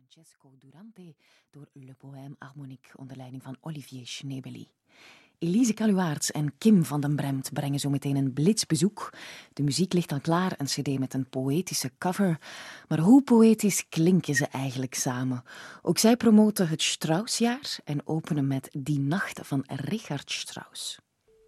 Francesco Durante door Le Poème Harmonique onder leiding van Olivier Schnebely. Elise Caluwaerts en Kim van den Bremt brengen zo meteen een blitsbezoek. De muziek ligt al klaar, een cd met een poëtische cover. Maar hoe poëtisch klinken ze eigenlijk samen? Ook zij promoten het Straussjaar en openen met Die Nacht van Richard Strauss.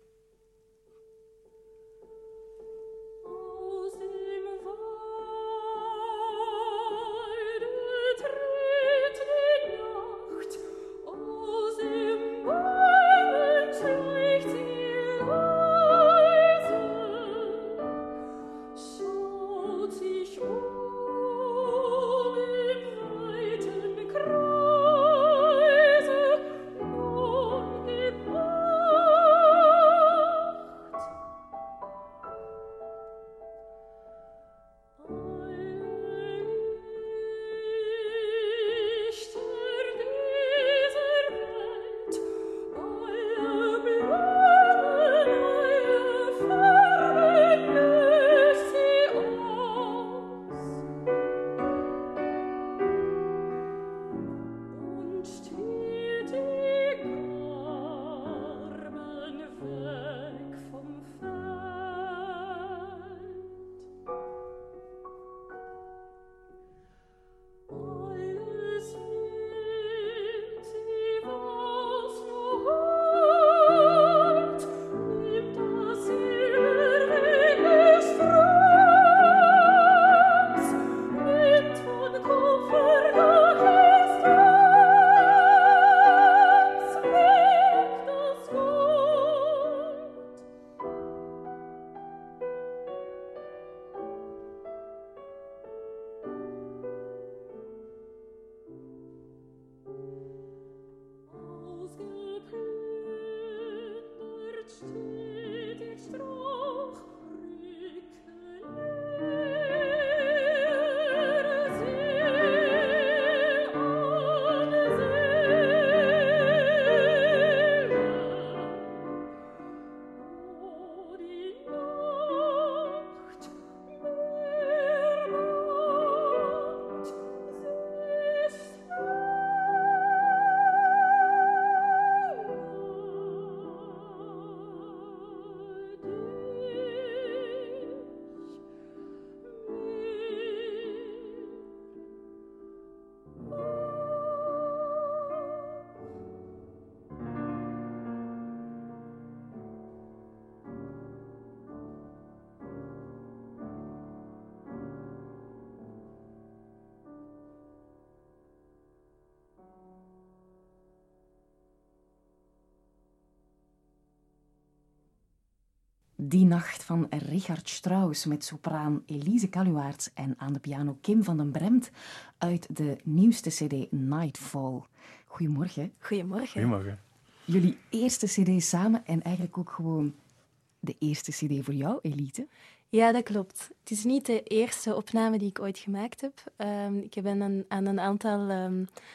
Die Nacht van Richard Strauss met sopraan Elise Caluwaerts en aan de piano Kim van den Bremt uit de nieuwste cd Nightfall. Goedemorgen. Goedemorgen. Goedemorgen. Jullie eerste cd samen en eigenlijk ook gewoon de eerste cd voor jou, Elite? Ja, dat klopt. Het is niet de eerste opname die ik ooit gemaakt heb. Ik heb aan een aantal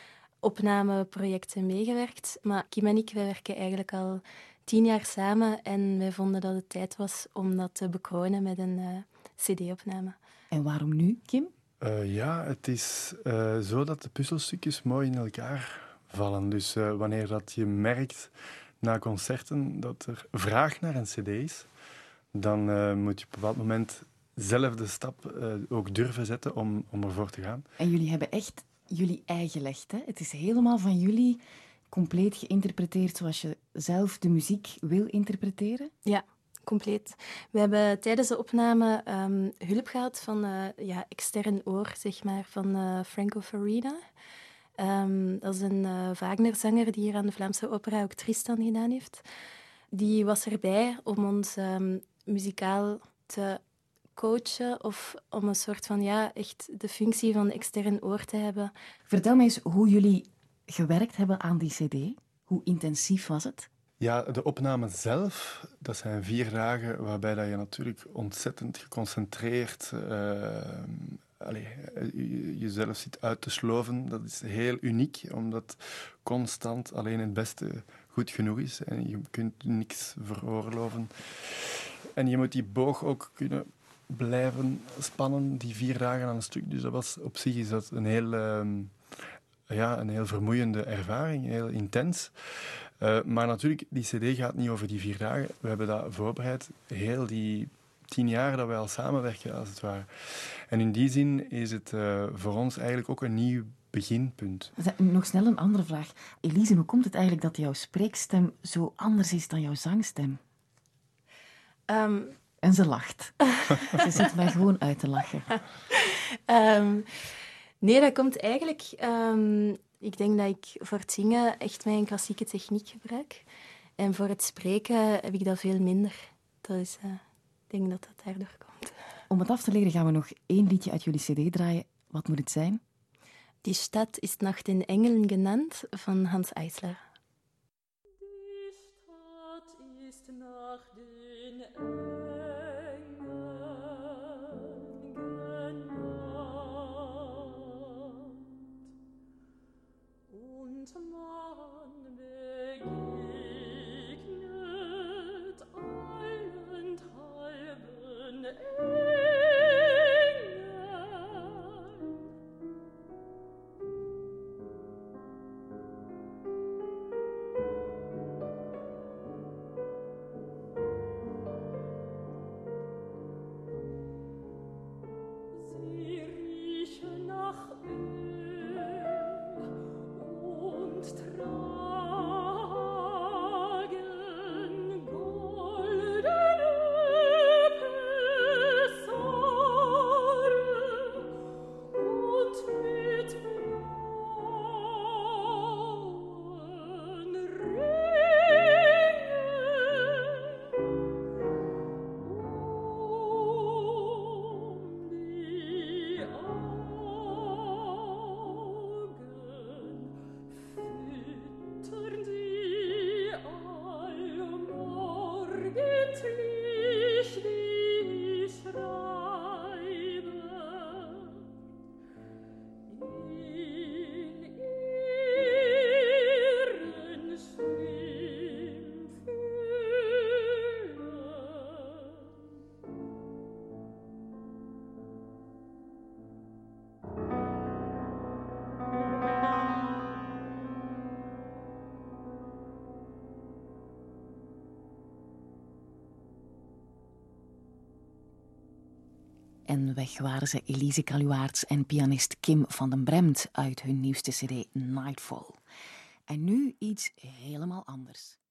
opnameprojecten meegewerkt, maar Kim en ik wij werken eigenlijk al 10 jaar samen en wij vonden dat het tijd was om dat te bekronen met een cd-opname. En waarom nu, Kim? Het is zo dat de puzzelstukjes mooi in elkaar vallen. Dus wanneer dat je merkt na concerten dat er vraag naar een cd is, dan moet je op een bepaald moment zelf de stap ook durven zetten om ervoor te gaan. En jullie hebben echt jullie eigen gelegd, hè? Het is helemaal van jullie compleet geïnterpreteerd zoals je zelf de muziek wil interpreteren? Ja, compleet. We hebben tijdens de opname hulp gehad van extern oor, zeg maar, van Franco Farina. Dat is een Wagner-zanger die hier aan de Vlaamse Opera ook Tristan gedaan heeft. Die was erbij om ons muzikaal te coachen of om een soort van, echt de functie van extern oor te hebben. Vertel mij eens hoe jullie gewerkt hebben aan die cd. Hoe intensief was het? Ja, de opname zelf, dat zijn 4 dagen waarbij dat je natuurlijk ontzettend geconcentreerd jezelf zit uit te sloven. Dat is heel uniek, omdat constant alleen het beste goed genoeg is en je kunt niks veroorloven. En je moet die boog ook kunnen blijven spannen, die 4 dagen aan een stuk. Dus dat was, op zich is dat een heel een heel vermoeiende ervaring, heel intens. Maar natuurlijk, die cd gaat niet over die 4 dagen. We hebben dat voorbereid, heel die 10 jaar dat wij al samenwerken, als het ware. En in die zin is het voor ons eigenlijk ook een nieuw beginpunt. Nog snel een andere vraag. Elise, hoe komt het eigenlijk dat jouw spreekstem zo anders is dan jouw zangstem? En ze lacht. Ze zit mij gewoon uit te lachen. Nee, dat komt eigenlijk... ik denk dat ik voor het zingen echt mijn klassieke techniek gebruik. En voor het spreken heb ik dat veel minder. Dat is, ik denk dat dat daardoor komt. Om het af te leren gaan we nog 1 liedje uit jullie cd draaien. Wat moet het zijn? Die Stadt ist nach den Engeln genannt van Hans Eisler. Die Stadt ist nach den Engeln genannt und man begegnet allenthalben Engeln. Sie riechen nach Öl und tragen goldene Pesare und mit blauen die Augen füttern sie allmorgendlich die Schreiber in ihren Schwimmfühlen. En weg waren ze Elise Caluwaerts en pianist Kim van den Bremt uit hun nieuwste cd Nightfall. En nu iets helemaal anders.